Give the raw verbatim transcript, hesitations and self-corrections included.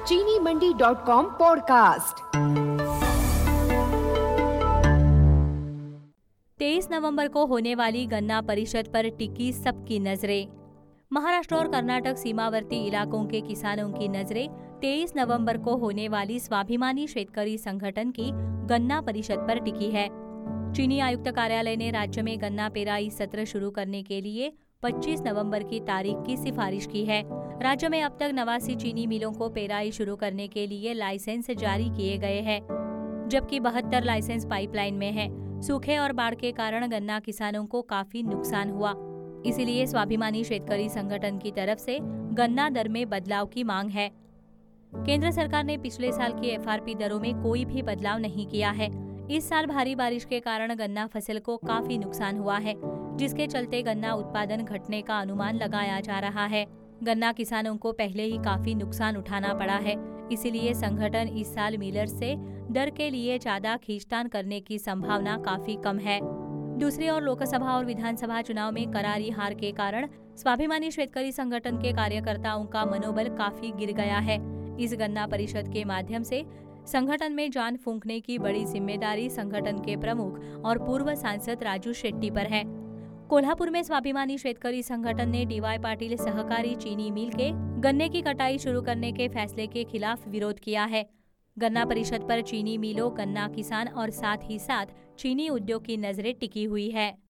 चीनी मंडी dot com podcast. तेईस नवंबर को होने वाली गन्ना परिषद पर टिकी सबकी नजरें। महाराष्ट्र और कर्नाटक सीमावर्ती इलाकों के किसानों की नजरें तेईस नवंबर को होने वाली स्वाभिमानी शेतकरी संगठन की गन्ना परिषद पर टिकी है। चीनी आयुक्त कार्यालय ने राज्य में गन्ना पेराई सत्र शुरू करने के लिए पच्चीस नवंबर की तारीख की सिफारिश की है। राज्य में अब तक नवासी चीनी मिलों को पेराई शुरू करने के लिए लाइसेंस जारी किए गए हैं, जबकि बहत्तर लाइसेंस पाइपलाइन में है। सूखे और बाढ़ के कारण गन्ना किसानों को काफी नुकसान हुआ, इसीलिए स्वाभिमानी शेतकरी संगठन की तरफ से गन्ना दर में बदलाव की मांग है। केंद्र सरकार ने पिछले साल की एफ आर पी दरों में कोई भी बदलाव नहीं किया है। इस साल भारी बारिश के कारण गन्ना फसल को काफी नुकसान हुआ है, जिसके चलते गन्ना उत्पादन घटने का अनुमान लगाया जा रहा है। गन्ना किसानों को पहले ही काफी नुकसान उठाना पड़ा है, इसीलिए संगठन इस साल मिलर्स से दर के लिए ज्यादा खींचतान करने की संभावना काफी कम है। दूसरी ओर लोकसभा और विधानसभा चुनाव में करारी हार के कारण स्वाभिमानी शेतकरी संगठन के कार्यकर्ताओं का मनोबल काफी गिर गया है। इस गन्ना परिषद के माध्यम से संगठन में जान फूंकने की बड़ी जिम्मेदारी संगठन के प्रमुख और पूर्व सांसद राजू शेट्टी पर है। कोल्हापुर में स्वाभिमानी शेतकरी संगठन ने डी वाई पाटिल सहकारी चीनी मिल के गन्ने की कटाई शुरू करने के फैसले के खिलाफ विरोध किया है। गन्ना परिषद पर चीनी मिलों, गन्ना किसान और साथ ही साथ चीनी उद्योग की नजरें टिकी हुई है।